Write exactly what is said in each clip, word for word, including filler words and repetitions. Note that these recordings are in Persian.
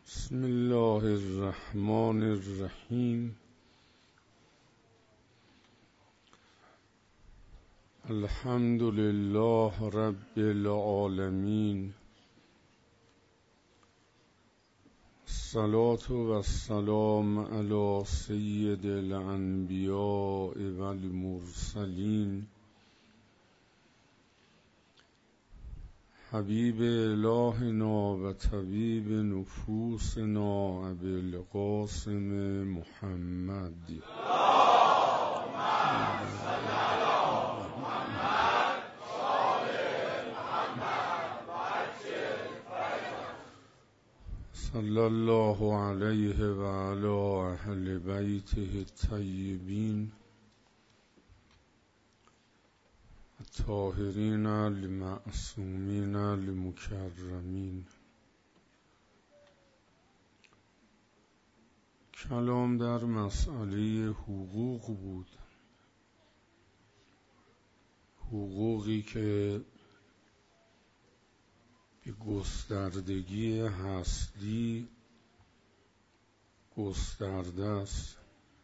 بسم الله الرحمن الرحیم. الحمد لله رب العالمین. الصلاة و السلام علی سید الانبیاء و المرسلین حبیب الهنا و طبیب نفوسنا ابی القاسم محمد. صلی الله علیه و علی اهل بیته الطیبین الطاهرین المعصومین المکرمین. کلام در مسئله حقوق بود، حقوقی که به گستردگی هستی گسترده است،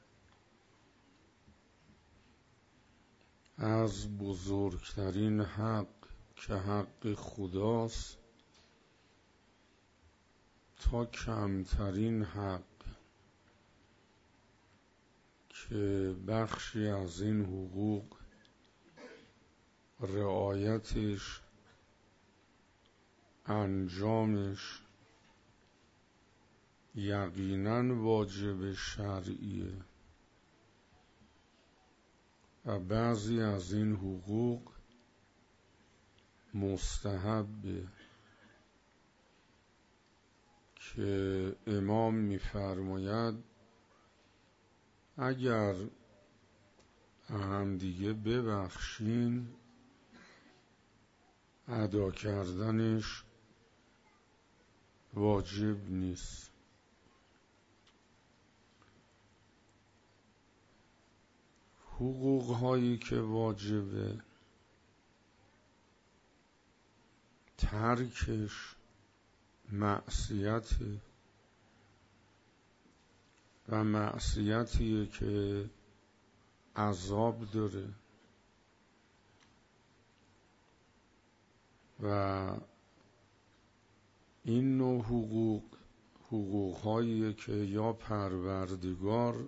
از بزرگترین حق که حق خداست تا کمترین حق که بخشی از این حقوق رعایتش، انجامش یقیناً واجب شرعیه و بعضی از این حقوق مستحبه که امام می‌فرماید اگر هم دیگه ببخشین ادا کردنش واجب نیست. حقوق هایی که واجبه ترکش معصیت و معصیتیه که عذاب داره و این نوع حقوق حقوق هایی که یا پروردگار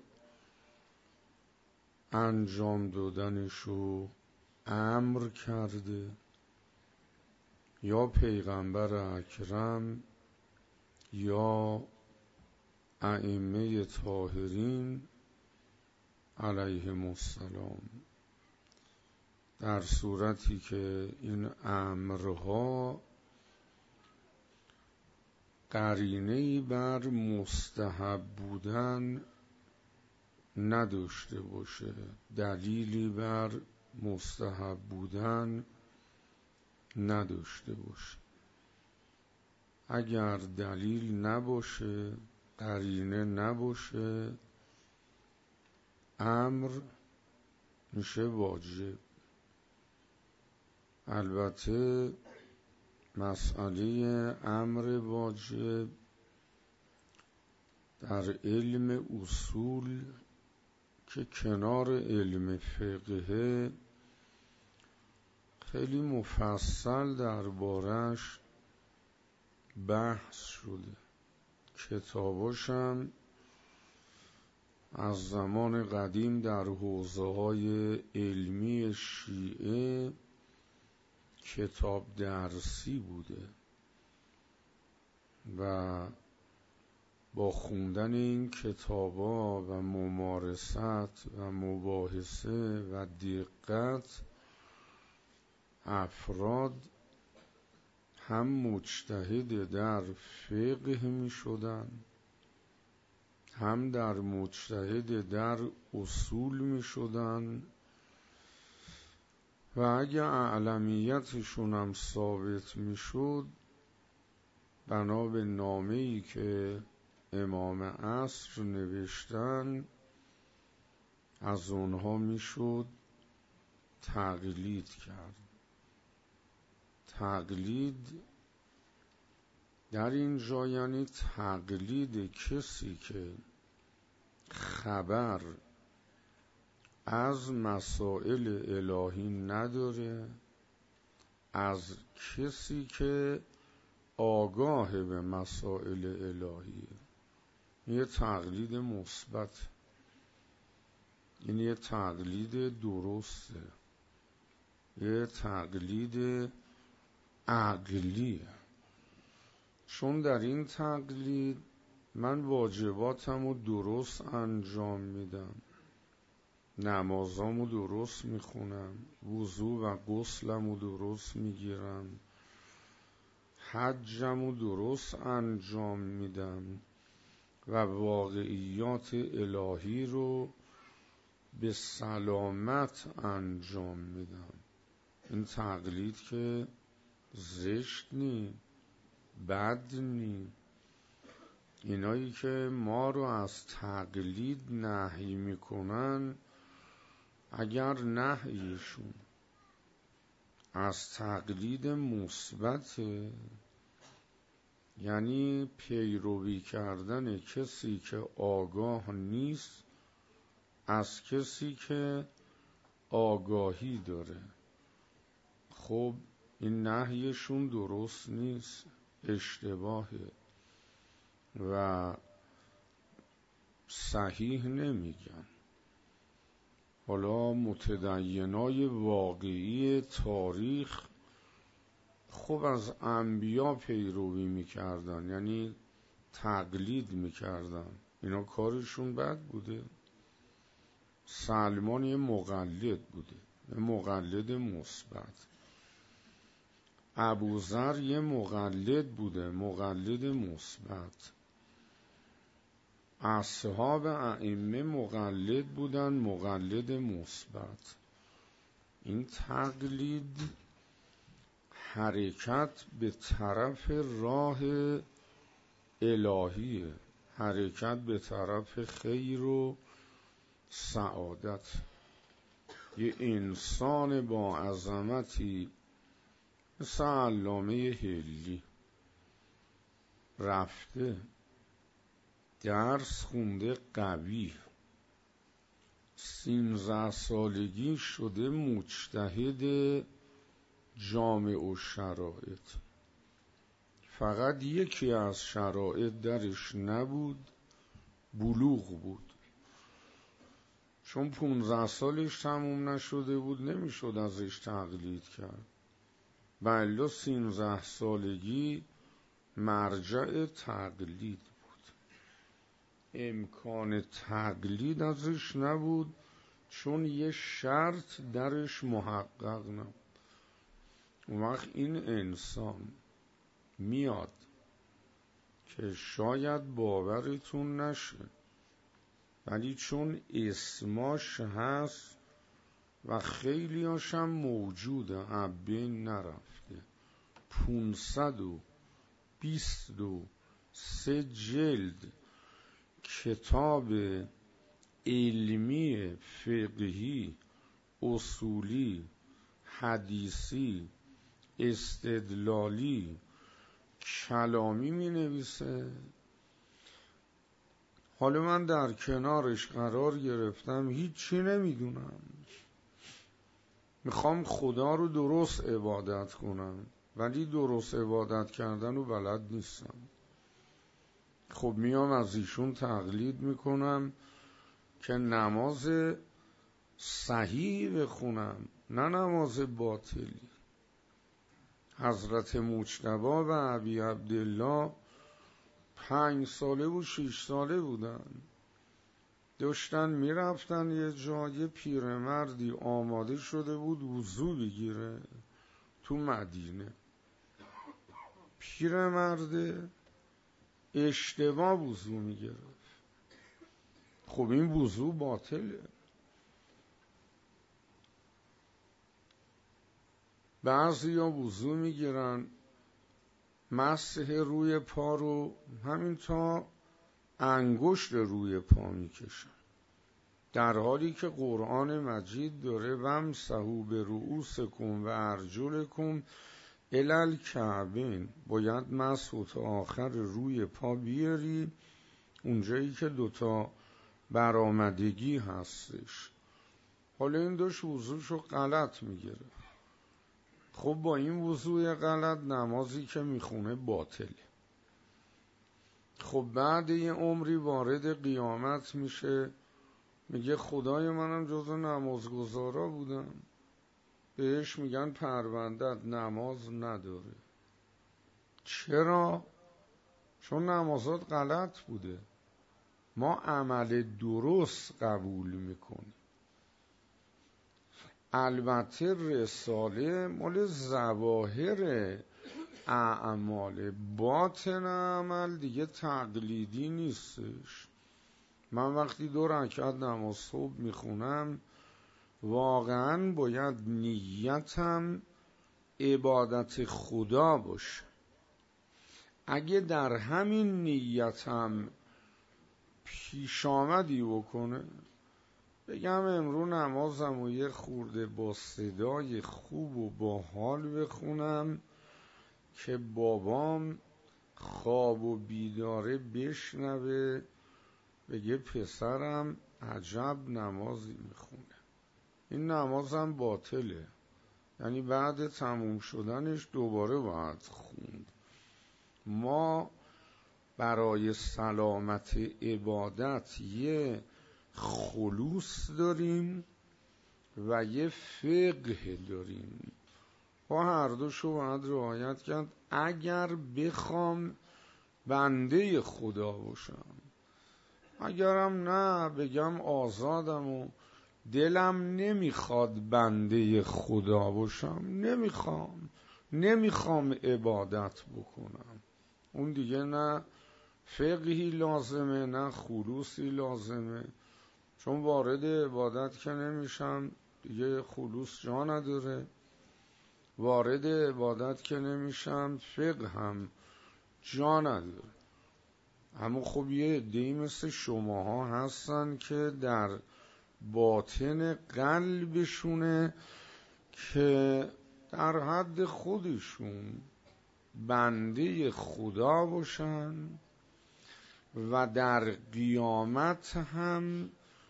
انجام دادنشو امر کرده یا پیغمبر اکرم یا ائمه طاهرین علیهم السلام، در صورتی که این امرها قرینه‌ای بر مستحب بودن نداشته باشه، دلیلی بر مستحب بودن نداشته باشه. اگر دلیل نباشه، قرینه نباشه، امر میشه واجب. البته مسئله امر واجب در علم اصول که کنار علم فقه خیلی مفصل دربارش بحث شده. کتاباشم از زمان قدیم در حوزه‌های علمی شیعه کتاب درسی بوده و با خوندن این کتابا و ممارست و مباحثه و دقت افراد هم مجتهد در فقه می شدن، هم در مجتهد در اصول می شدن و اگه اعلمیتشون هم ثابت می شد، بنا به نامه‌ای که امام عصر نوشتن از اونها می شد تقلید کرد. تقلید در اینجا یعنی تقلید کسی که خبر از مسائل الهی نداره، از کسی که آگاه به مسائل الهیه. یه تقلید مثبت، این یه تقلید درسته، یه تقلید عقلیه. چون در این تقلید من واجباتم رو درست انجام میدم، نمازامو درست میخونم، وضو و غسلمو درست میگیرم، حجمو درست انجام میدم و واقعیات الهی رو به سلامت انجام میدم. این تقلید که زشت نی، بد نی. اینایی که ما رو از تقلید نهی میکنن، اگر نهیشون از تقلید مثبت، یعنی پیروی کردن کسی که آگاه نیست از کسی که آگاهی داره، خب این نهیشون درست نیست، اشتباهه و صحیح نمیگن. حالا متدینای واقعی تاریخ خب از انبیا پیروی میکردن، یعنی تقلید میکردن. اینا کارشون بد بوده؟ سلمان یه مقلد بوده، یه مقلد مثبت. ابوذر یه مقلد بوده، مقلد مثبت. اصحاب ائمه مقلد بودن، مقلد مثبت. این تقلید حرکت به طرف راه الهیه، حرکت به طرف خیر و سعادت. یه انسان با عظمتی مثل علامه حلی رفته درس خونده، قوی، سیزده سالگی شده مجتهد جامع الشرائط. فقط یکی از شرایط درش نبود، بلوغ بود. چون پونزده سالش تموم نشده بود نمیشد ازش تقلید کرد، بله سیزده سالگی مرجع تقلید بود. امکان تقلید ازش نبود چون یه شرط درش محقق نبود. اون وقت این انسان میاد که شاید باورتون نشه، ولی چون اسماش هست و خیلی هاشم موجوده، عبین نرفته، پونصد و بیست و سه جلد کتاب علمی فقهی اصولی حدیثی استدلالی کلامی می نویسه. حالا من در کنارش قرار گرفتم، هیچی نمیدونم، میخوام خدا رو درست عبادت کنم ولی درست عبادت کردن رو بلد نیستم. خب میام از ایشون تقلید میکنم که نماز صحیح بخونم، نه نماز باطلی. حضرت مجتبی و ابی عبدالله پنج ساله و شش ساله بودن، داشتن میرفتن یه جای، پیرمردی آماده شده بود وضو بگیره تو مدینه. پیرمرد اشتباه وضو میگرفت. خب این وضو باطله. بعضی ها وضو میگیرن، مسح روی پا رو همین تا انگشت روی پا میکشن، در حالی که قرآن مجید داره وامسحوا برؤوسکم و ارجلکم الال کعبین، باید مسح تا آخر روی پا بیاری، اونجایی که دوتا برآمدگی هستش. حالا این داشت وضوشو غلط میگیره. خب با این وضوع غلط نمازی که میخونه باطله. خب بعد یه عمری وارد قیامت میشه، میگه خدای منم جزو نمازگزارا بودم. بهش میگن پروندت نماز نداره. چرا؟ چون نمازات غلط بوده. ما عمل درست قبول میکنیم. البته رساله مال ظواهر اعمال، باطن عمل دیگه تقلیدی نیستش. من وقتی دو رکعت نماز صبح میخونم واقعا باید نیتم عبادت خدا باشه. اگه در همین نیتم پیش آمدی بکنه، بگم امرو نمازم و یه خورده با صدای خوب و با حال بخونم که بابام خواب و بیداره بشنوه، بگه پسرم عجب نمازی میخونه، این نمازم باطله. یعنی بعد تموم شدنش دوباره باید خوند. ما برای سلامت عبادت یه خلوص داریم و یه فقه داریم. با هر دوشو باید رعایت کرد. اگر بخوام بنده خدا باشم، اگرم نه بگم آزادم و دلم نمیخواد بنده خدا باشم، نمیخوام نمیخوام عبادت بکنم، اون دیگه نه فقهی لازمه نه خلوصی لازمه. چون وارد عبادت که نمیشم دیگه خلوص جا نداره، وارد عبادت که نمیشم فقه هم جا نداره. اما خب یه عده‌ای مثل شماها هستن که در باطن قلبشونه که در حد خودشون بنده خدا باشن و در قیامت هم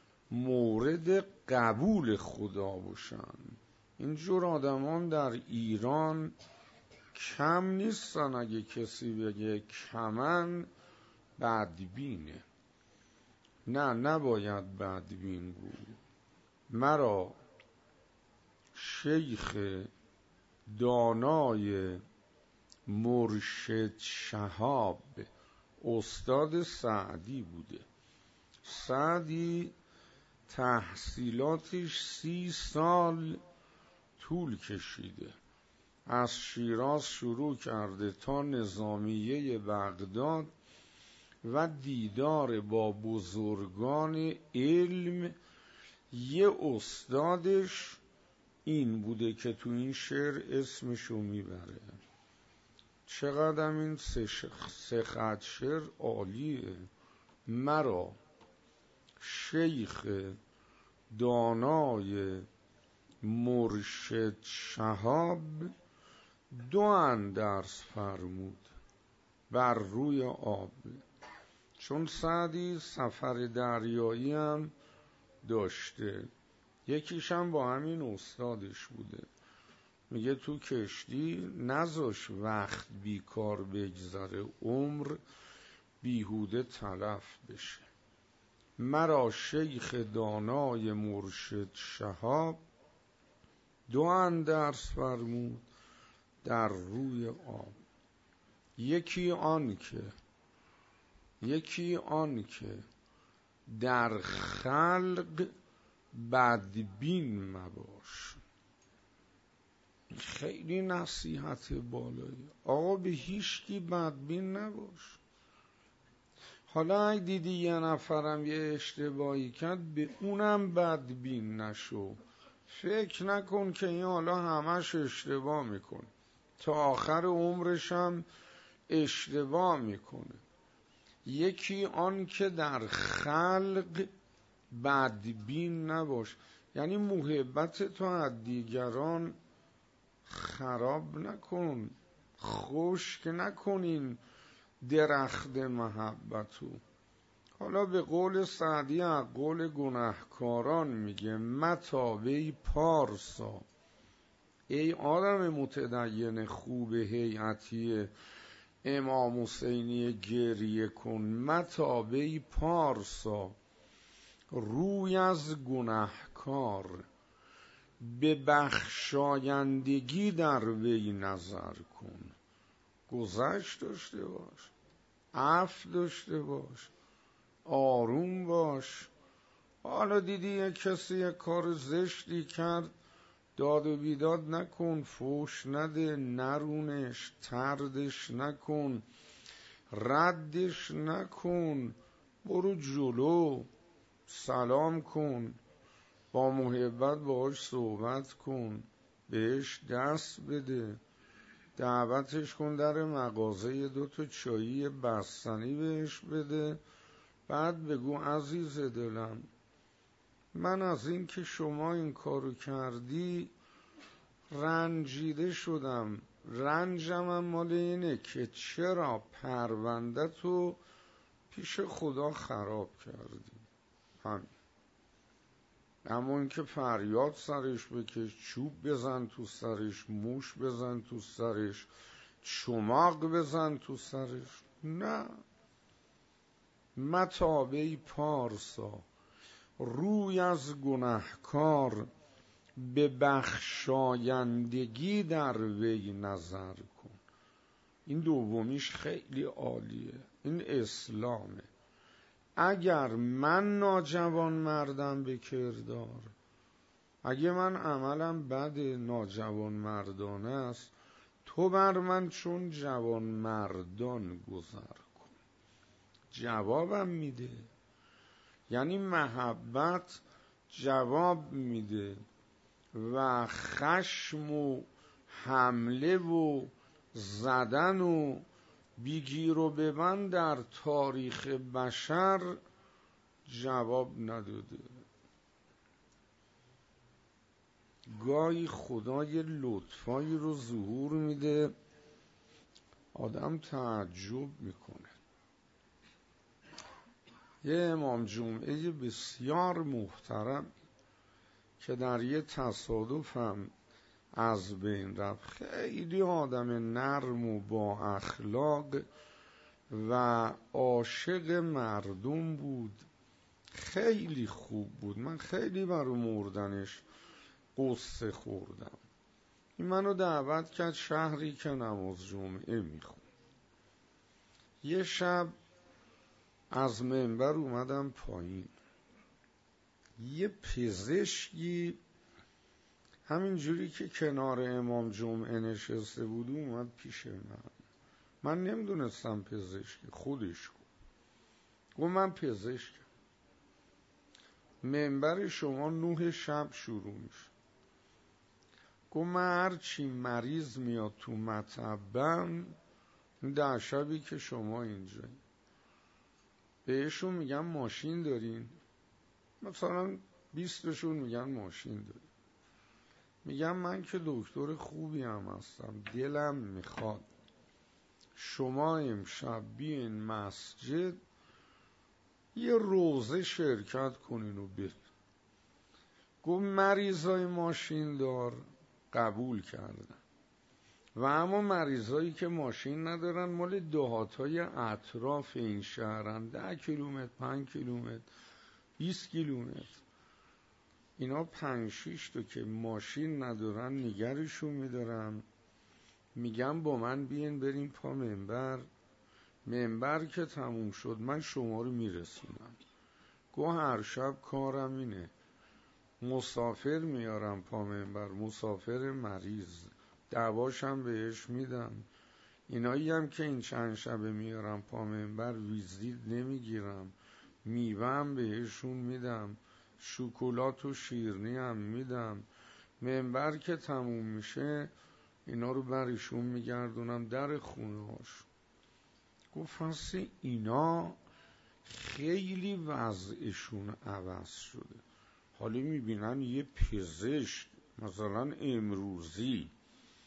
مورد قبول خدا باشن. اینجور آدمان در ایران کم نیستن. اگه کسی بگه کمن بدبینه. نه، نباید بدبین بود. مرا شیخ دانای مرشد شهاب استاد سعدی بوده. سعدی تحصیلاتش سی سال طول کشیده. از شیراز شروع کرده تا نظامیه بغداد و دیدار با بزرگان علم. یه استادش این بوده که تو این شعر اسمشو میبره. چقدر این سه خط شعر عالیه. مرا شیخ دانای مرشد شهاب دو اندرس فرمود بر روی آب. چون سعدی سفر دریایی هم داشته، یکیش هم با همین استادش بوده. میگه تو کشتی نذاش وقت بیکار بگذره، عمر بیهوده تلف بشه. مرا شیخ دانای مرشد شهاب دو اندرس فرمود در روی آب. یکی آن که یکی آن که در خلق بدبین مباش. خیلی نصیحت بالایی. آقا به هیچ کی بدبین نباش. حالا اگه دیدی یه نفرم یه اشتباهی کرد، به اونم بدبین نشو. فکر نکن که این حالا همش اشتباه میکنه، تا آخر عمرش هم اشتباه میکنه. یکی آن که در خلق بدبین نباش، یعنی محبت تو از دیگران خراب نکن، خشک نکنین درخت محبتو. حالا به قول سعدی از قول گناهکاران میگه متابه پارسا، ای آدم متدین خوب هیئتی امام حسینی گریه کن، متابه پارسا روی از گناهکار، به بخشایندگی در وی نظر کن. گذشت داشته باش، عفو داشته باش، آروم باش. حالا دیدی یک کسی یک کار زشتی کرد، داد و بیداد نکن، فوش نده، نرونش، تردش نکن، ردش نکن، برو جلو، سلام کن، با محبت باهاش صحبت کن، بهش دست بده، دعوتش کن در مغازه دو تا چایی بستنی بهش بده، بعد بگو عزیز دلم من از این که شما این کارو کردی رنجیده شدم، رنجم مال اینه که چرا پرونده تو پیش خدا خراب کردی. همین. اما این که فریاد سرش بکش، چوب بزن تو سرش، موش بزن تو سرش، چماق بزن تو سرش، نه. متابه پارسا روی از گناهکار، به بخشایندگی در وی نظر کن. این دومیش خیلی عالیه، این اسلامه. اگر من ناجوان مردم به کردار، اگه من عملم بد ناجوان مردانه است، تو بر من چون جوان مردان گذر کن. جوابم میده، یعنی محبت جواب میده و خشم و حمله و زدن و بیگیر و ببند در تاریخ بشر جواب نداده. گاهی خدا یه لطفایی رو ظهور میده آدم تعجب میکنه. یه امام جمعه بسیار محترم که در یه تصادف هم از بین رفت، خیلی آدم نرم و با اخلاق و عاشق مردم بود، خیلی خوب بود. من خیلی برای مردنش قصه خوردم. این منو دعوت کرد شهری که نماز جمعه میخوند. یه شب از منبر اومدم پایین، یه پزشکی همین جوری که کنار امام جمعه نشسته بود اومد پیش من. من نمیدونستم پزشکی، خودش گفت گفت من پزشکم، منبر شما نه شب شروع میشه. گفت من هرچی مریض میاد تو مطبم ده شبی که شما اینجایی، بهشون میگم ماشین دارین؟ مثلا بیستشون میگن ماشین دارین. میگم من که دکتر خوبی هم هستم، دلم میخواد شما امشب بیاین مسجد یه روزه شرکت کنین و برین. گفت مریضای ماشین دار قبول کردن و اما مریضایی که ماشین ندارن مال دهاتای اطراف این شهرن، ده کیلومتر، پنج کیلومتر، بیست کیلومتر، اینا پنج شیش تا که ماشین ندارن نگرشون میدارم، میگم با من بیین بریم پا منبر. منبر که تموم شد من شما رو میرسونم. گو هر شب کارم اینه، مسافر میارم پا منبر، مسافر مریض، دواشم بهش میدم. اینایی هم که این چند شبه میارم پا منبر ویزیت نمیگیرم، میوه هم بهشون میدم، شکلات و شیرنی هم میدم. منبر که تموم میشه اینا رو برشون میگردونم در خونه هاش. گفت اینا خیلی وضعشون عوض شده، حالا میبینن یه پزشک مثلا امروزی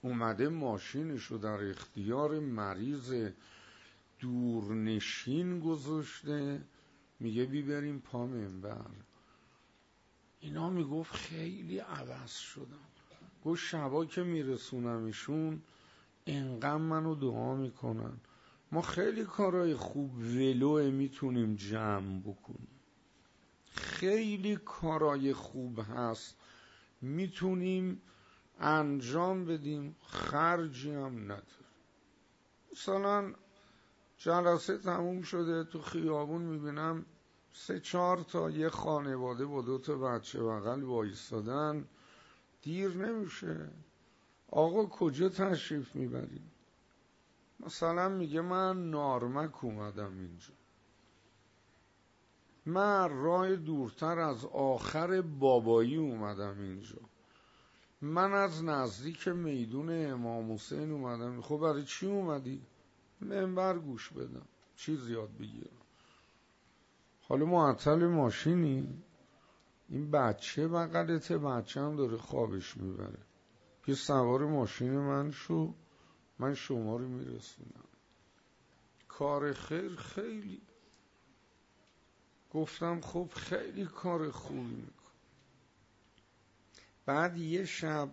اومده ماشینشو در اختیار مریض دورنشین گذاشته، میگه بی بریم پا منبر. اینا میگفت خیلی عوض شدم. گفت شبا که میرسونمشون انقدر منو دعا میکنن. ما خیلی کارهای خوب ولوه میتونیم جمع بکنیم، خیلی کارهای خوب هست میتونیم انجام بدیم، خرجی هم نداره. مثلا جلسه تموم شده، تو خیابون میبینم سه چهار تا یه خانواده با دو تا بچه بغل وایستادن. دیر نمیشه، آقا کجا تشریف میبرید؟ مثلا میگه من نارمک اومدم اینجا، من راه دورتر از آخر بابایی اومدم اینجا، من از نزدیک میدون امام حسین اومدم. خب برای چی اومدی؟ منبر گوش بدم، چیز یاد بگیرم. حالا معطل ماشینی، این بچه بغلته، بچه هم داره خوابش میبره، یه سوار ماشین من شو، من شما رو میرسونم. کار خیر خیلی. گفتم خب خیلی کار خوبی میکن. بعد یه شب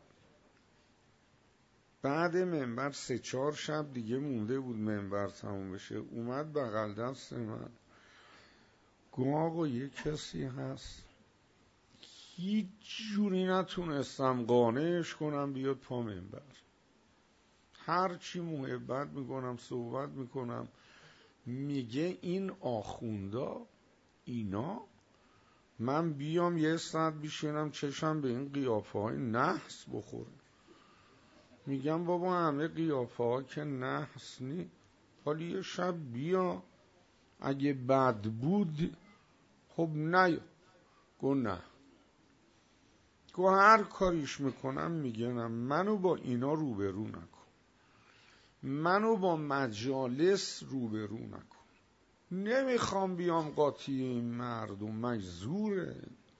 بعد منبر سه چهار شب دیگه مونده بود منبر تموم بشه، اومد بغل دست من، گفت آقا یه کسی هست هیچ جوری نتونستم قانعش کنم بیاد پا منبر، هرچی محبت میکنم صحبت میکنم، میگه این آخوندا اینا من بیام یه ساعت بیشینم چشم به این قیافه های نحس بخوره. میگم بابا همه قیافه ها که نحس نی، حالا یه شب بیا، اگه بد بود خب نه. گو نه، گو هر کاریش میکنم میگه نه، منو با اینا روبرو نکن، منو با مجالس روبرو نکن، نمیخوام بیام قاطی این مردم، مجزوره.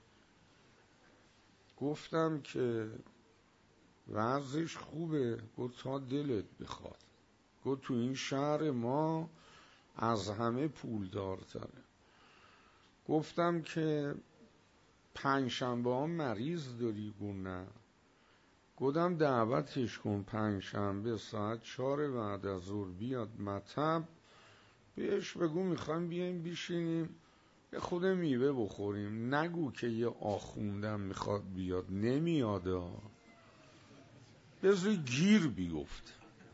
گفتم که وضعش خوبه. گفت تا دلت بخواد. گفت تو این شهر ما از همه پولدارتره. گفتم که پنجشنبه ها مریض داری؟ گفت نه. گفتم دعوتش کن پنجشنبه ساعت چهار بعد از ظهر بیاد مطب، بهش بگو میخوایم بیایم بیشینیم یه خود میوه بخوریم، نگو که یه آخوندم میخواد بیاد، نمیاده، بذاری گیر بیفته،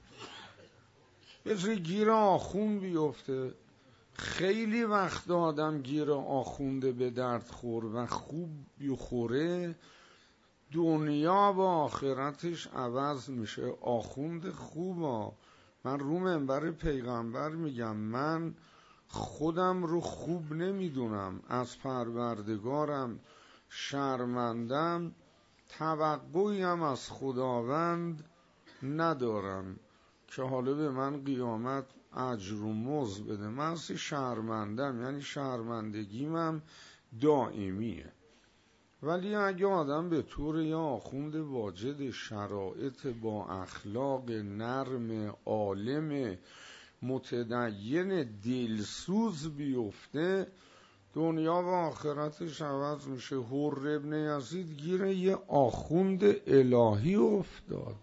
بذاری گیر آخوند بیفته. خیلی وقت آدم گیر آخونده به درد خور و خوب بخوره، دنیا و آخرتش عوض میشه. آخوند خوبا، من رو منبر پیغمبر میگم، من خودم رو خوب نمیدونم، از پروردگارم شرمندم، توقعی هم از خداوند ندارم که حالا به من قیامت اجر و مزد بده. من اصلا شرمندم، یعنی شرمندگیم دائمیه. ولی اگه آدم به طور یا آخوند واجد شرایط با اخلاق نرم عالم متدین دلسوز بیفته، دنیا و آخرتش عوض میشه. حر ابن یزید گیر یه آخوند الهی افتاد،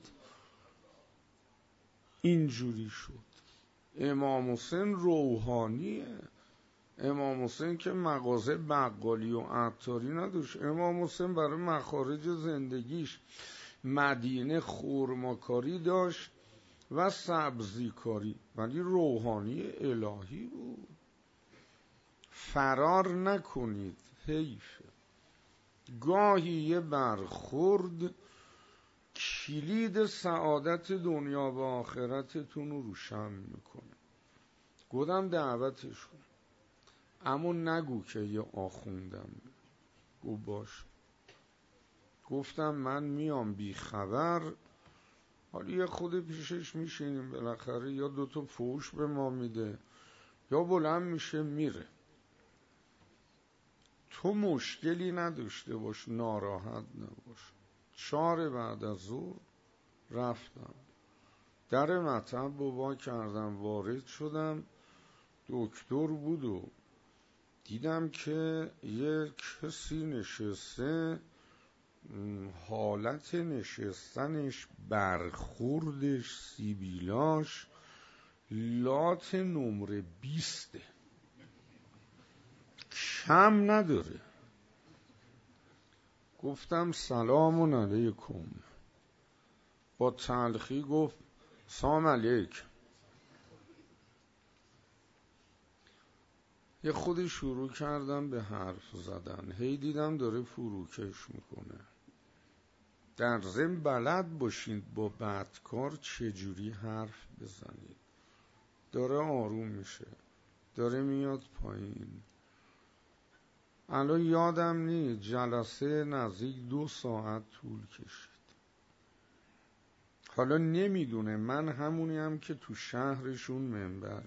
اینجوری شد. امام حسین روحانیه. امام حسین که مغازه بقالی و عطاری نداشت. امام حسین برای مخارج زندگیش مدینه خرماکاری داشت و سبزیکاری، ولی روحانی الهی بود. فرار نکنید، حیفه. گاهی یه برخورد کلید سعادت دنیا و آخرتتون رو روشن میکنه. گفتم دعوتش کن، اما نگو که یه آخوندم. گفت باش. گفتم من میام بی خبر، حالا یه خود پیشش میشینیم، بالاخره یا دوتا فوش به ما میده یا بلند میشه میره. تو مشکلی نداشته باش، ناراحت نباش. چهار بعد از ظهر رفتم در مطب رو وا کردم، وارد شدم. دکتر بود و دیدم که یک کسی نشسته، حالت نشستنش، برخوردش، سیبیلاش لات نمره بیسته، کم نداره. گفتم سلام علیکم. با تلخی گفت سلام علیک. یه خودی شروع کردم به حرف زدن، هی دیدم داره فروکش میکنه. در ضمن بلد باشید با بدکار چجوری حرف بزنید. داره آروم میشه، داره میاد پایین. الان یادم نی، جلسه نزدیک دو ساعت طول کشید. حالا نمیدونه من همونی هم که تو شهرشون منبر.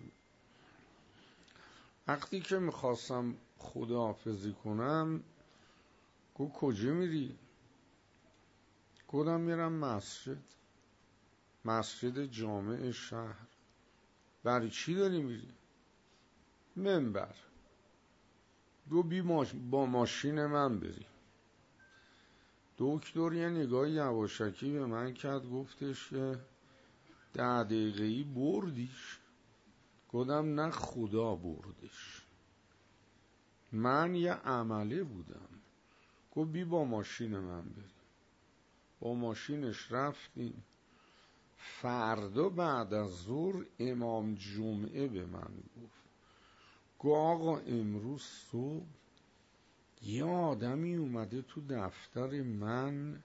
وقتی که میخواستم خداحافظی کنم، گفت کجا میری؟ گفتم میرم مسجد، مسجد جامع شهر. برای چی داری میری؟ منبر. دو بی ماش... با ماشین من بری. دکتر یه نگاه یواشکی به من کرد، گفتش که ده دقیقه‌ای بردیش. گفتم نه، خدا بردش، من یه عمله بودم. گفت بی با ماشین من بری. با ماشینش رفتیم. فردا بعد از ظهر امام جمعه به من گفت، گفت آقا امروز صبح یه آدمی اومده تو دفتر من،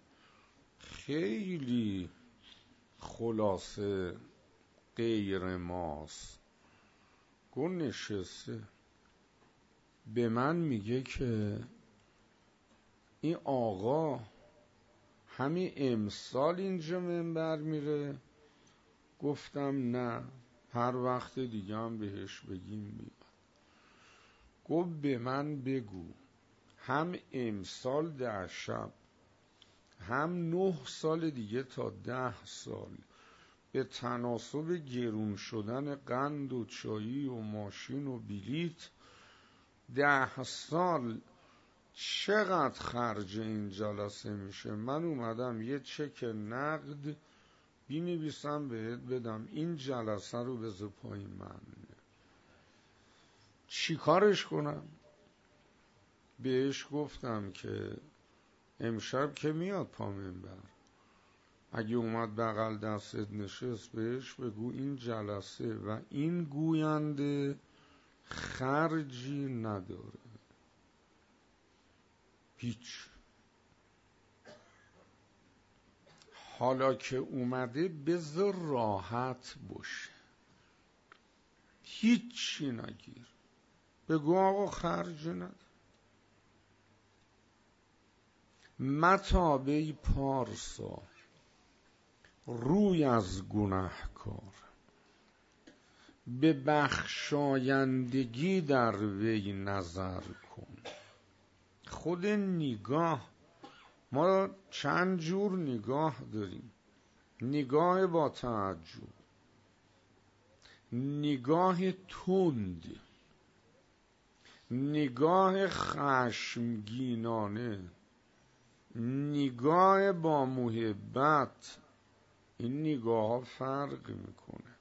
خیلی خلاصه غیر ماست. گفت نشسته به من میگه که این آقا همین امسال اینجا منبر میره. گفتم نه، هر وقت دیگه هم بهش بگیم میاد. گفت به من بگو هم امسال ده شب، هم نه سال دیگه تا ده سال، به تناسب گرون شدن قند و چایی و ماشین و بلیت، ده سال چقدر خرج این جلسه میشه؟ من اومدم یه چک نقد بینویسم بهت بدم، این جلسه رو بذار پایین. من چی کارش کنم؟ بهش گفتم که امشب که میاد پا منبر، اگه اومد بغل دستت نشست، بهش بگو این جلسه و این گوینده خرجی نداره، هیچ. حالا که اومده بذار راحت باشه، هیچی نگیر، بگو آقا خرجی نداره. متابه پارسا روی از گناهکار، به بخشایندگی در وی نظر کن. خود نگاه، ما چند جور نگاه داریم. نگاه با تعجب، نگاه تند، نگاه خشمگینانه، نگاه با محبت. این نگاه ها فرق میکنه.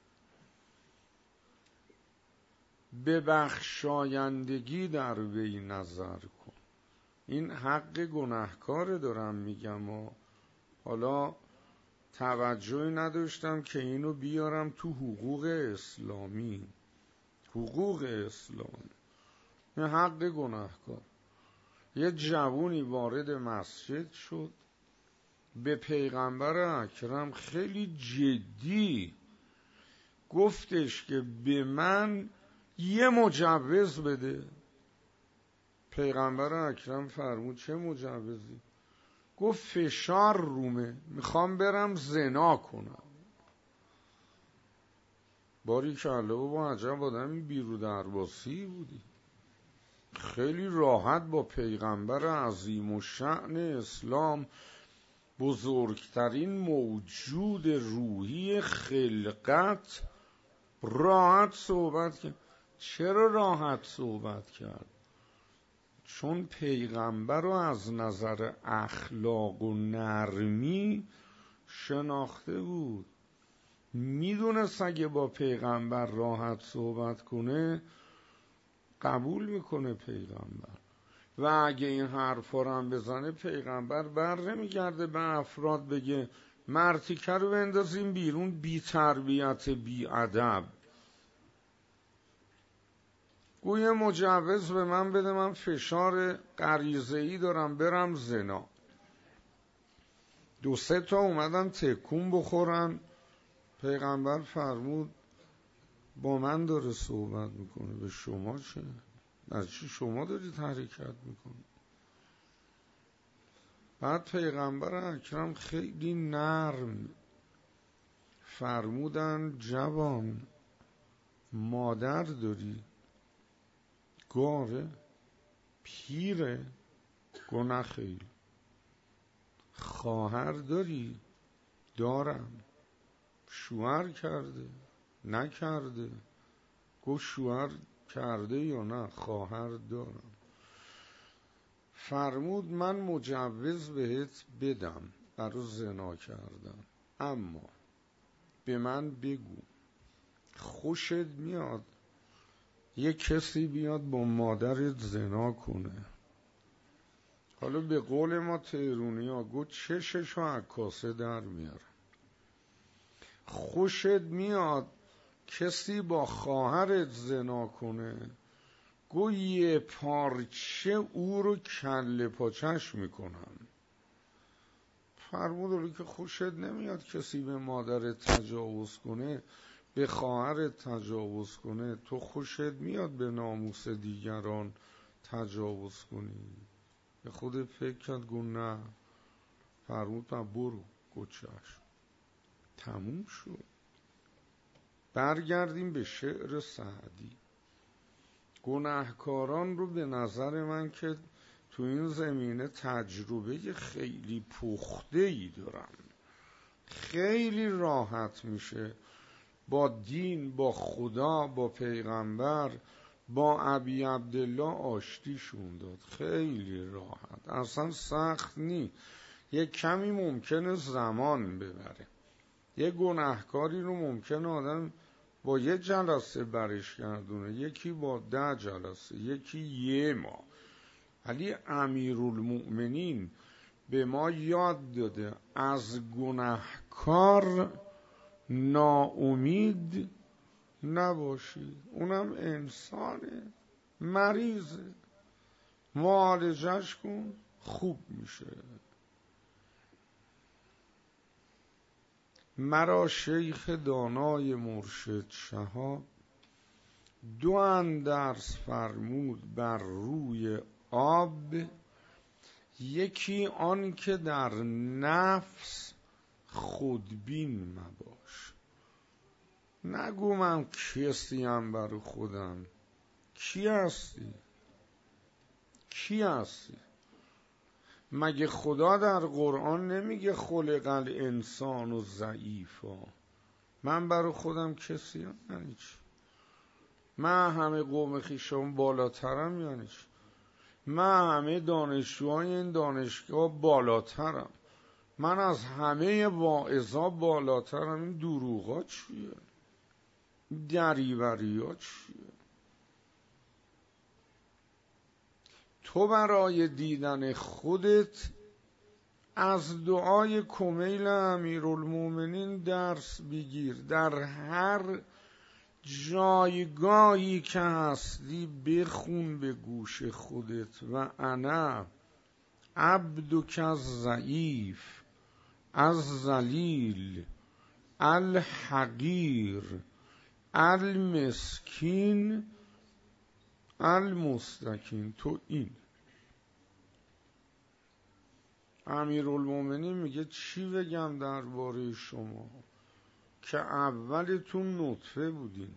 به بخشایندگی در وی نظر کن. این حق گناهکار دارم میگم و حالا توجهی نداشتم که اینو بیارم تو حقوق اسلامی. حقوق اسلامی این حق گناهکار. یه جوونی وارد مسجد شد، به پیغمبر اکرم خیلی جدی گفتش که به من یه مجوز بده. پیغمبر اکرم فرمود چه مجوزی؟ گفت فشار رومه، میخوام برم زنا کنم. باری کله بابا، عجب آدمی بیرو درباسی بودی. خیلی راحت با پیغمبر عظیم و شأن اسلام بزرگترین موجود روحی خلقت راحت صحبت کرد. چرا راحت صحبت کرد؟ چون پیغمبر رو از نظر اخلاق و نرمی شناخته بود. میدونست اگه با پیغمبر راحت صحبت کنه قبول میکنه پیغمبر، و اگه این حرفا رو هم بزنه پیغمبر بر نمیگرده به افراد بگه مرتیکه رو بندازیم بیرون، بی تربیت بی ادب. گویا مجوز به من بده، من فشار غریزه‌ای دارم برم زنا. دو سه تا اومدن تکون بخورن، پیغمبر فرمود با من داره صحبت میکنه، به شما چه؟ از چی شما دارید حرکت میکنید؟ بعد پیغمبر اکرم خیلی نرم فرمودن جوان مادر داری؟ گاره؟ پیره؟ گونه خیلی. خواهر داری؟ دارم. شوهر کرده؟ نکرده؟ گفت شوهر کرده یا نه؟ خواهر دارم. فرمود من مجوز بهت بدم برای زنا کردن، اما به من بگو خوشت میاد یه کسی بیاد با مادرت زنا کنه؟ حالا به قول ما تهرونی ها گو چششو عکاسه در میاره. خوشت میاد کسی با خواهرت زنا کنه؟ گو یه پارچه او رو کله پاچش میکنم. فرمود که خوشت نمیاد کسی به مادرت تجاوز کنه، به خواهرت تجاوز کنه، تو خوشت میاد به ناموس دیگران تجاوز کنی؟ به خودت فکر کرد گو نه. فرمود برو. گو چشم. تموم شد. برگردیم به شعر سعدی. گناهکاران رو به نظر من که تو این زمینه تجربه خیلی پخته‌ای دارن، خیلی راحت میشه با دین، با خدا، با پیغمبر، با ابی عبدالله آشتیشون داد. خیلی راحت، اصلا سخت نی. یه کمی ممکنه زمان ببره. یه گناهکاری رو ممکنه آدم با یه جلسه برش گردونه، یکی با ده جلسه، یکی یه ماه. ولی امیرالمؤمنین به ما یاد داده از گناهکار ناامید نباشید. اونم انسانه، مریضه، معالجش کن خوب میشه. مرا شیخ دانای مرشد شهاب دو اندرس فرمود بر روی آب. یکی آن که در نفس خودبین مباش. نگو من کسیم برای خودم. کی هستی؟ کی هستی؟ مگه خدا در قرآن نمیگه خلق الانسان و ضعیفا؟ من برای خودم کسیم یعنی چی؟ من همه قوم خویشم بالاترم یعنی چی؟ من همه دانشجوهای این دانشگاه بالاترم، من از همه واعظا بالاترم. این دروغا چیه؟ دریوریا چیه؟ تو برای دیدن خودت از دعای کمیل امیرالمومنین درس بگیر. در هر جایگاهی که هستی بخون به گوش خودت و انا عبدک الضعیف الذلیل الحقیر المسکین المستکین. تو این امیرالمومنین میگه چی بگم درباره شما که اولتون نطفه بودین،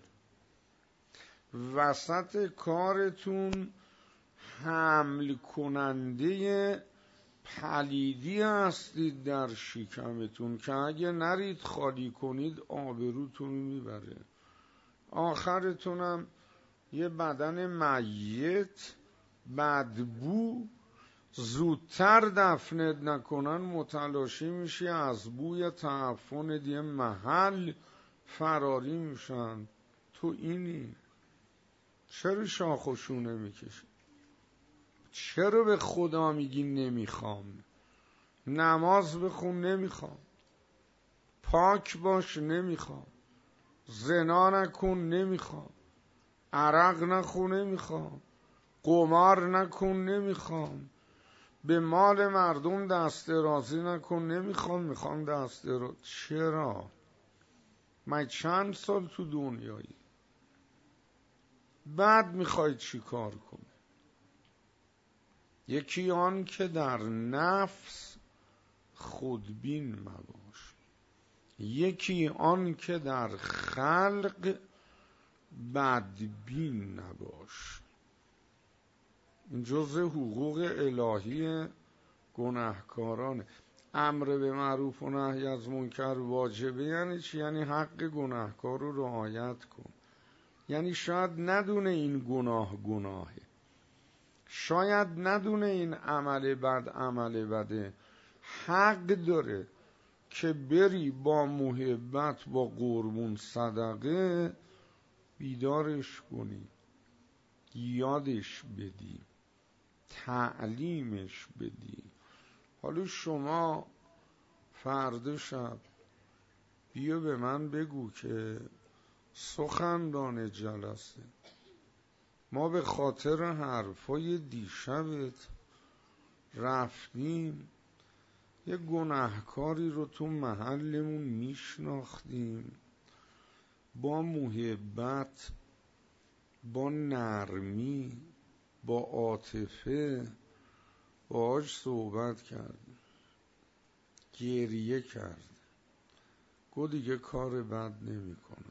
وسط کارتون حمل کننده پلیدی هستید در شکمتون که اگه نرید خالی کنید آبروتون میبره. آخرتونم یه بدن میت بدبو، زودتر دفنت نکنن متلاشی میشی، از بوی تعفن یه محل فراری میشن. تو اینی چرا شاخشونه میکشی؟ چرا به خدا میگی نمیخوام؟ نماز بخون نمیخوام، پاک باش نمیخوام، زنا نکن نمیخوام، عرق نخون نمیخوام، قمار نکن نمیخوام، به مال مردم دست درازی نکن نمیخوام، میخوام دست دراز. چرا؟ من چند سال تو دنیایی؟ بعد میخوای چی کار کنی؟ یکی آن که در نفس خودبین مباش، یکی آن که در خلق بدبین نباش. این جزء حقوق الهی گناهکارانه. امر به معروف و نهی از منکر واجبه. یعنی چی؟ یعنی حق گناهکار رو رعایت کن. یعنی شاید ندونه این گناه گناهه، شاید ندونه این عمل بد عمل بده، حق داره که بری با محبت با قربون صدقه بیدارش کنی، یادش بدی، تعلیمش بدی. حالا شما فردا شب بیا به من بگو که سخنران جلسه ما به خاطر حرفای دیشبت رفتیم یه گناهکاری رو تو محلمون میشناختیم، با محبت، با نرمی، با عاطفه باهاش صحبت کردیم، گریه کرد، گو دیگه کار بد نمی کنم.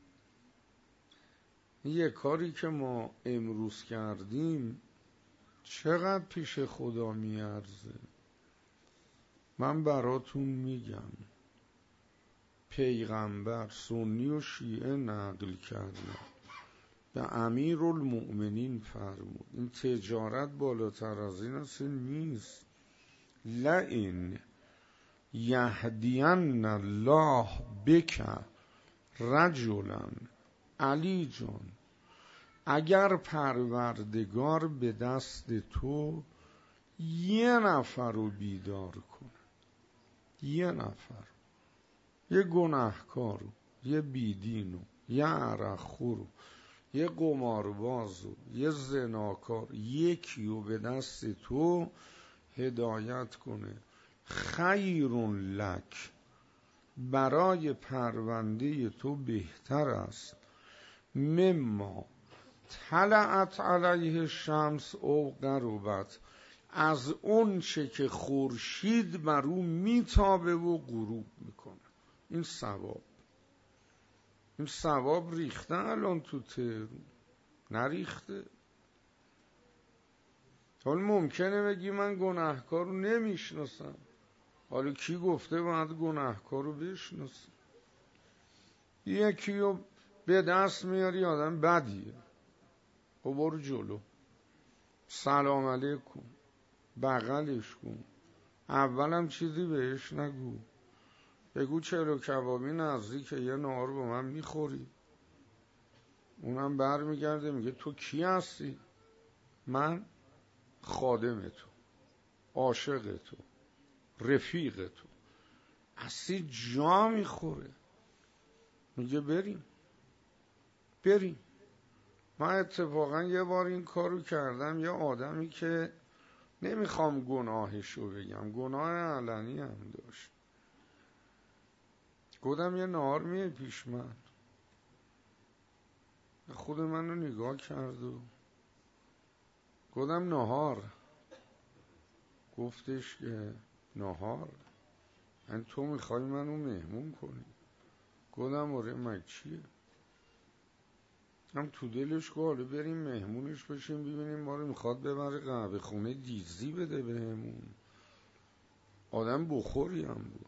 یه کاری که ما امروز کردیم چقدر پیش خدا میارزه؟ من براتون میگم، پیغمبر سنی و شیعه نقل کردن، به امیرالمؤمنین فرمود این تجارت بالاتر از این اصلا نیست. لئن یهدین الله بک رجلا، علی جان اگر پروردگار به دست تو یه نفر رو بیدار کنه، یه نفر، یه گناهکارو، یه بیدینو، یه عرقخورو، یه قماربازو، یه زناکار، یکی رو به دست تو هدایت کنه، خیر لک، برای پرونده تو بهتر است، مما طلعت علیه شمس او غربت، از اون چه که خورشید بر او میتابه و غروب میکنه. این ثواب، این ثواب ریخته الان تو تهران، نریخته؟ حالا ممکنه بگی من گناهکار رو نمیشناسم. حالا کی گفته باید گناهکار رو بشناسم؟ یکی رو به دست میاری آدم بدیه، خب برو جلو، سلام علیکم، بغلش کن، اولم چیزی بهش نگو، بگو چلو کبابی نزدیکه یه نهار با من میخوری. اونم بر میگرده میگه تو کی هستی؟ من خادم تو، عاشق تو، رفیق تو. اصلی جا میخوره، میگه بریم بریم. من اتفاقا یه بار این کارو کردم، یه آدمی که نمیخوام گناهشو بگم، گناه علنی هم داشت، گفتم یه نهار میه پیش من، خود منو نگاه کرد و گفتم نهار، گفتش که نهار یعنی تو میخوای منو مهمون کنی؟ گفتم آره مگه چیه؟ هم تو دلش که حالا بریم مهمونش بشیم ببینیم ما رو میخواد ببره قهوه خونه دیزی بده بهمون، آدم بخوری هم بود.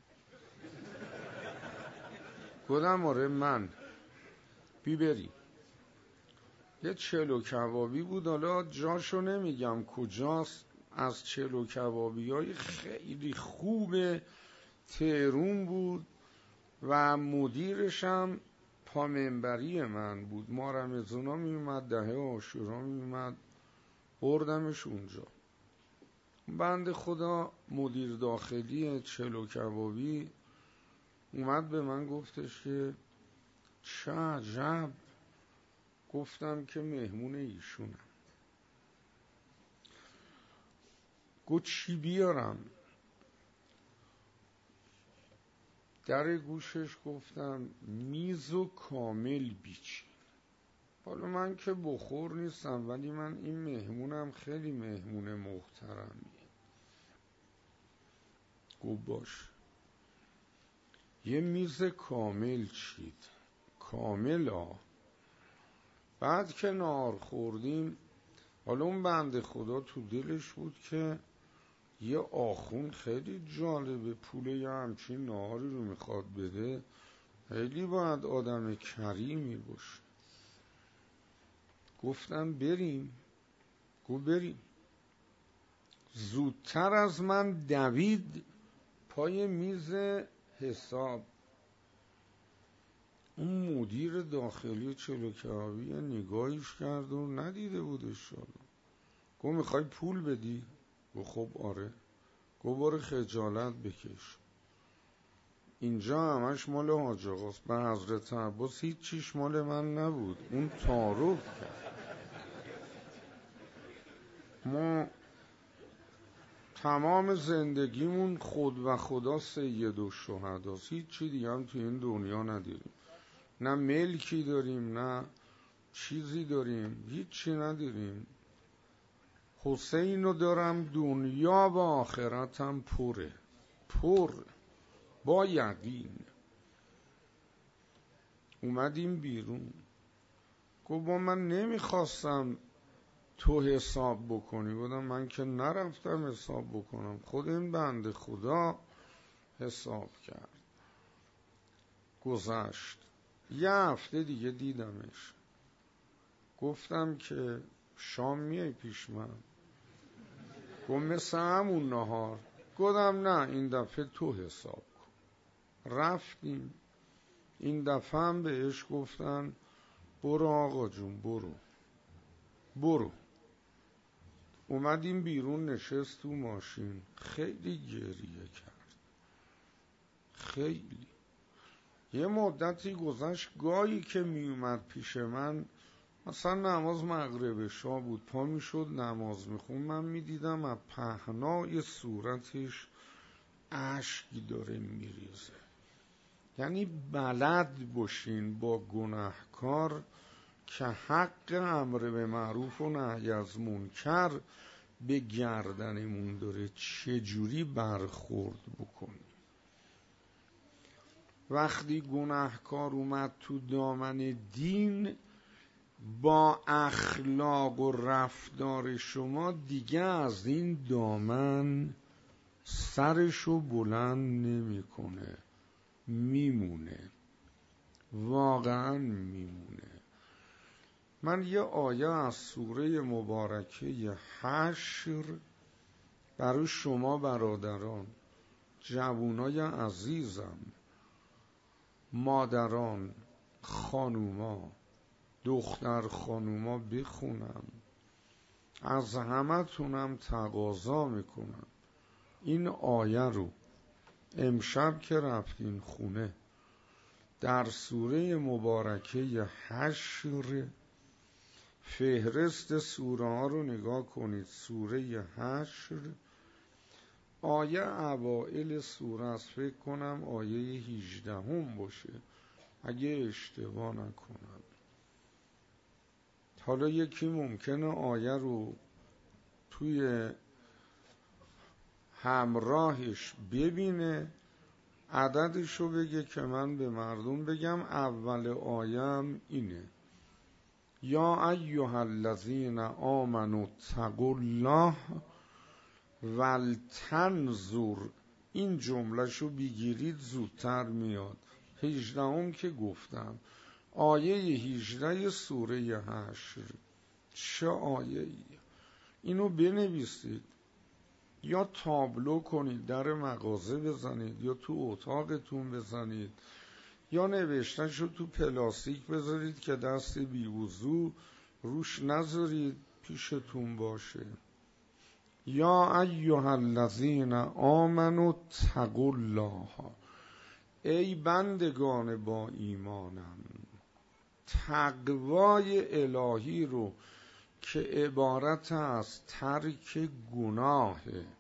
گفتم آره من بی بری. یه چلو کبابی بود، حالا جاشو نمیگم کجاست، از چلو کبابی های خیلی خوب تهرون بود و مدیرش هم پامنبری من بود. ما رمضانا می اومد، دهه عاشورا می اومد، بردمش اونجا. بنده خدا مدیر داخلی چلو کبابی اومد به من گفتش که چه عجب. گفتم که مهمون ایشونم. گفت چی بیارم؟ در گوشش گفتم میزو کامل بیچین. حالا من که بخور نیستم، ولی من این مهمونم خیلی مهمون محترمیه. گفت باش. یه میز کامل چید، کامل ها. بعد که نهار خوردیم، حالا اون بنده خدا تو دلش بود که یه آخون خیلی جالبه، پول یه همچین نهاری رو میخواد بده، خیلی باید آدم کریمی باشه. گفتم بریم. گفت بریم. زودتر از من دوید پای میز حساب. اون مدیر داخلی چلو کبابی نگاهش کرد و ندیده بودش. گفت میخوای پول بدی؟ گفت خب آره. گفت برو خجالت بکش، اینجا همش مال حاج آقاست. به حضرت عباس هیچ چیش مال من نبود. اون تعارف کرد. ما تمام زندگیمون خود و خدا سید الشهداست، هیچ چی دیگه هم تو این دنیا نداریم. نه ملکی داریم، نه چیزی داریم، هیچ چی نداریم. حسینو دارم، دنیا و آخرتم پره، پر با یقین. اومدیم بیرون. گفت با من نمیخواستم تو حساب بکنی. گفتم من که نرفتم حساب بکنم، خود این بنده خدا حساب کرد. گذشت یه هفته دیگه دیدمش. گفتم که شام میای پیش من؟ گفت مثل همون نهار. گفتم نه این دفعه تو حساب کن. رفتیم. این دفعه هم بهش گفتن برو آقا جون برو برو. اومدیم بیرون، نشست تو ماشین، خیلی گریه کرد. خیلی. یه مدتی گذشت، گاهی که می اومد پیش من، مثلا نماز مغرب شا بود، پا می شد نماز می خون، من می دیدم از پهنای صورتش اشک داره می ریزه. یعنی بلد باشین با گناهکار که حق امر به معروف و نهی از منکر به گردنمون داره، چجوری برخورد بکنی. وقتی گناهکار اومد تو دامن دین، با اخلاق و رفتار شما دیگه از این دامن سرشو بلند نمیکنه، میمونه، واقعا میمونه. من یه آیه از سوره مبارکه حشر برای شما برادران، جوانای عزیزم، مادران، خانوما، دختر خانوما بخونم. از همه تونم تقاضا میکنم این آیه رو امشب که رفتین خونه در سوره مبارکه حشر، فهرست سوره ها رو نگاه کنید. سوره حشر آیه اوائل سوره است، فکر کنم آیه هجده هم باشه اگه اشتباه نکنم. حالا یکی ممکنه آیه رو توی همراهش ببینه، عددش رو بگه که من به مردم بگم. اول آیه اینه: یا ایها الذین آمنوا اتقوا الله ولتنظر، این جملهشو بگیرید زودتر میاد. هجدهم که گفتم آیه هجده سوره حشر. چه آیه ای؟ اینو بنویسید یا تابلو کنید، در مغازه بزنید یا تو اتاقتون بزنید یا نوشتنشو تو پلاستیک بذارید که دست بیوضو روش نذارید، پیشتون باشه. یا ایها الذین آمنوا اتقوا الله، ای بندگان با ایمانم، تقوای الهی رو که عبارت از ترک گناه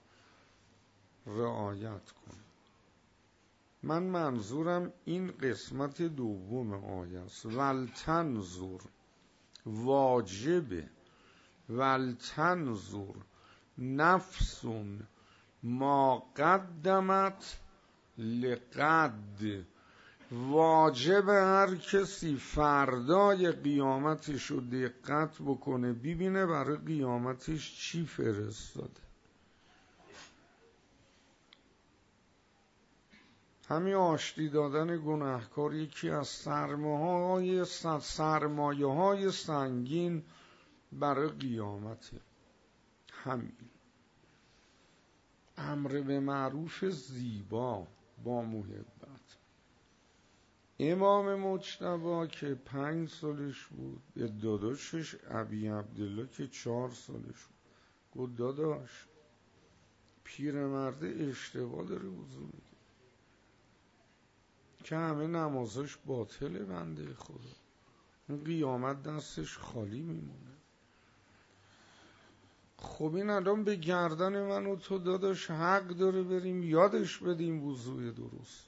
رعایت کن. من منظورم این قسمت دوم آیه است. ولتنظر واجبه، ولتنظر نفس ما قدمت لغد، واجب هر کسی فردای قیامتش رو دقت بکنه، ببینه برای قیامتش چی فرستاده. همین آشتی دادن گناهکار یکی از سرمایه سرمایه های سنگین برای قیامته. همین امر به معروف زیبا با محبت. امام مجتبی که پنج سالش بود به داداشش ابی عبدالله که چهار سالش بود گفت داداش پیرمرد اشتباه داره وضو میگه که همه نمازش باطله، بنده خدا این قیامت دستش خالی میمونه. خب این الان به گردن من و تو داداش حق داره بریم یادش بدیم وضوء درست.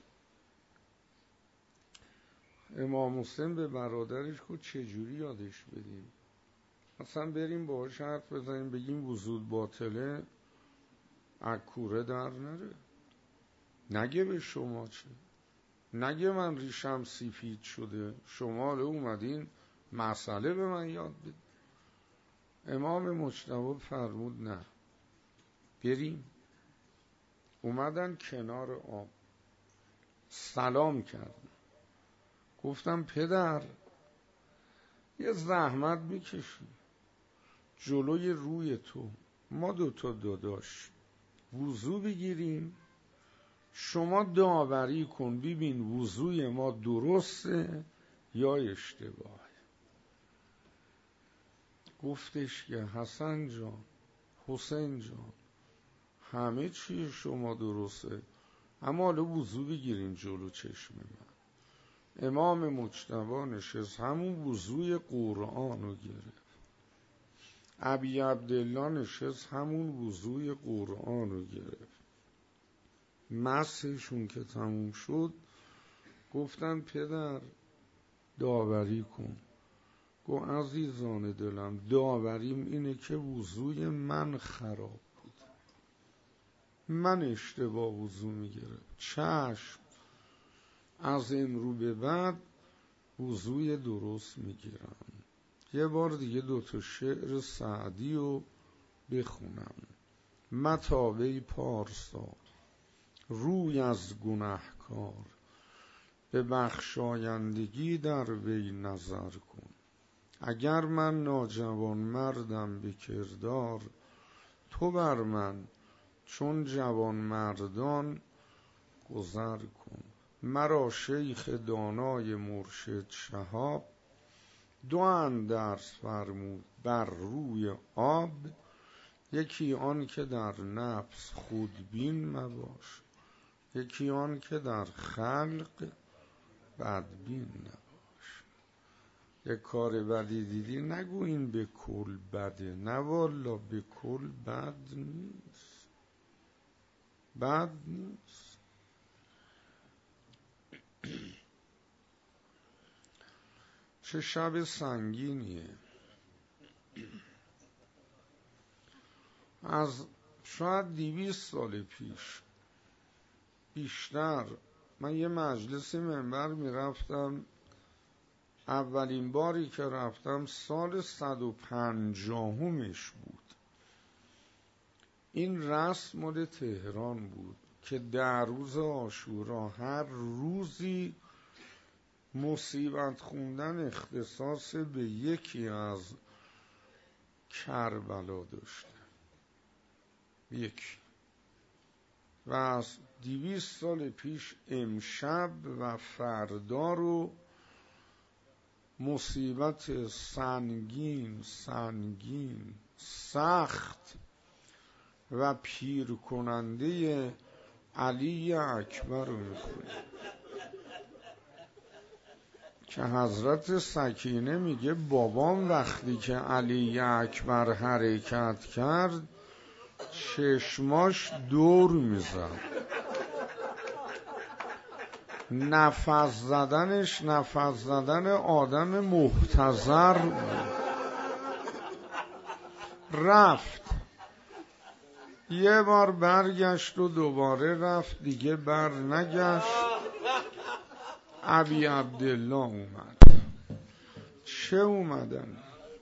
امام حسین به برادرش گفت چجوری یادش بدیم؟ اصلا بریم باهاش حرف بزنیم بگیم وضوء باطله، عکوره در نره، نگه به شما چه، نگه من ریشم سفید شده شما اومدین مسئله به من یاد بدید. امام مجتبی فرمود نه بریم. اومدن کنار آب سلام کردن، گفتم پدر یه زحمت میکشی جلوی روی تو ما دوتا داداش وضو بگیریم، شما داوری کن ببین وضوی ما درسته یا اشتباه. گفتش که حسن جان حسین جان همه چی شما درسته اما حالا وضو بگیریم جلو چشم من. امام مجتبی نشست همون وضوی قرآن رو گرفت، ابی عبدالله نشست همون وضوی قرآن رو گرفت. مسحشون که تموم شد گفتن پدر داوری کن. گفت عزیزان دلم داوریم اینه که وضوی من خراب بود، من اشتباه وضو میگیرم، چشم از این رو به بعد وضوی درست میگیرم. یه بار دیگه دوتا شعر سعدی رو بخونم. متابه پارسا روی از گناهکار، به بخشایندگی در وی نظر کن. اگر من ناجوان مردم به کردار، تو بر من چون جوان مردان گذر کن. مرا شیخ دانای مرشد شهاب، دو اندرس فرمود بر روی آب. یکی آن که در نفس خودبین مباش، یکی آن که در خلق بدبین نباش. یک کار بدی دیدی نگو این به کل بده، نه والا به کل بد نیست، بد نیست. چه شب سنگینیه. از شاید دویست سال پیش بیشتر من یه مجلس منبر میرفتم، اولین باری که رفتم سال صد و پنجاهمش بود. این رسم مال تهران بود که در روز عاشورا هر روزی مصیبت خوندن اختصاص به یکی از کربلا داشته، یکی. و از دویست سال پیش امشب و فردا رو مصیبت سنگین سنگین سخت و پیر کننده علی اکبر رو میخونیم که حضرت سکینه میگه بابام وقتی که علی اکبر حرکت کرد چشماش دور میزد، نفس زدنش نفس زدن آدم محتضر بود. رفت یه بار برگشت و دوباره رفت، دیگه بر نگشت. ابی عبدالله اومد. چه اومدن؟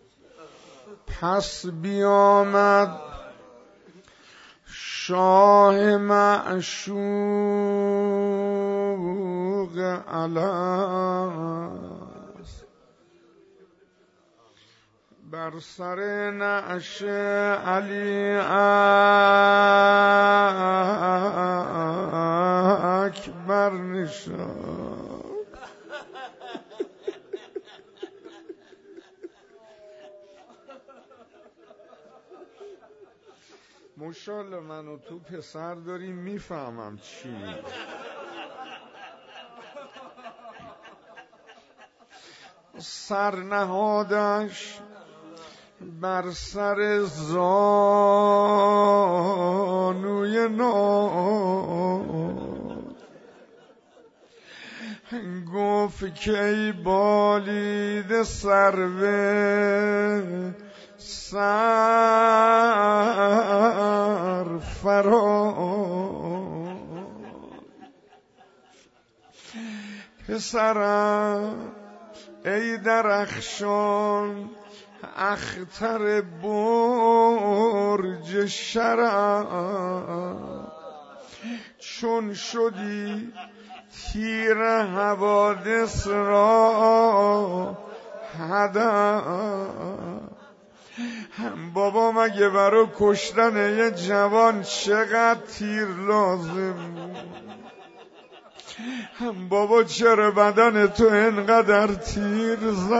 پس بیامد شاه معشوق الست، بر سر نعش علی اکبر نشاند. ماشاءالله من و تو پسر داریم میفهمم چی میگه. سرنهادش بر سر زانوی ناد، گفت که ای بالید سرو سر فراد، پسرم ای درخشان اختر برج شرف، چون شدی تیر حوادث را هدف. بابا مگه برای کشتن یه جوان چقدر تیر لازم بود؟ بابا چرا بدن تو اینقدر تیر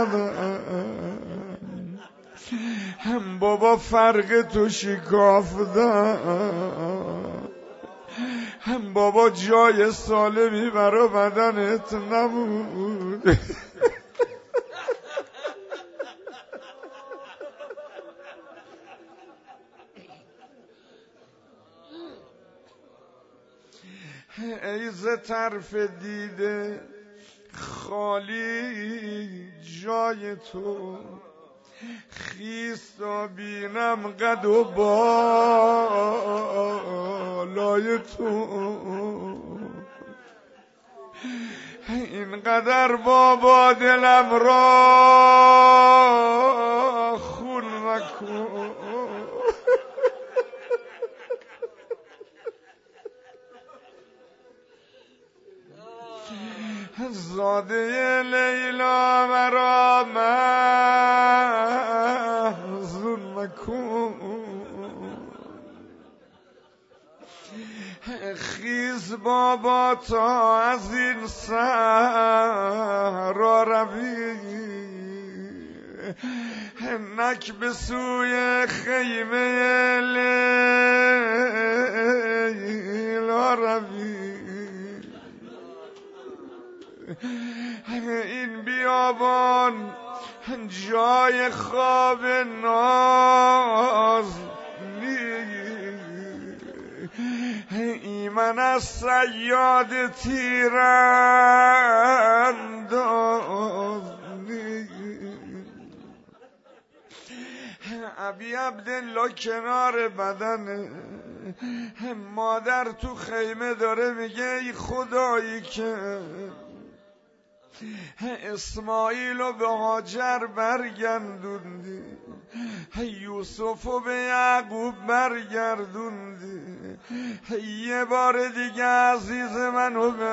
زدن؟ بابا فرق تو شکافتن؟ بابا جای سالمی برای بدنت نبود؟ ای ز طرف دیده خالی جای تو، خیز تا بینم قد و بالای تو. اینقدر بابا دلم را خون مکن، زاده لیلا مرا محزون مکن. خیز بابا تا از این صحرا روی، نک به سوی خیمه لیلا روی. این بیابان جای خواب ناز نیست، ایمن از صیاد تیرانداز نیست. ابی عبدالله کنار بدن مادر تو خیمه داره میگه ای خدایی که اسماعیل رو به هاجر برگردوندی، یوسفو به یعقوب برگردوندی، یه بار دیگه عزیز منو به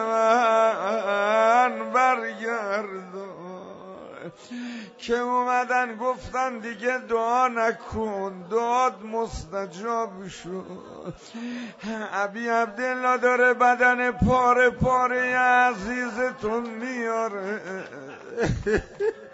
من برگردون. که اومدن گفتن دیگه دعا نکن، دعات مستجاب شد. ابی عبدالله داره بدن پاره پاره عزیزتون میاره.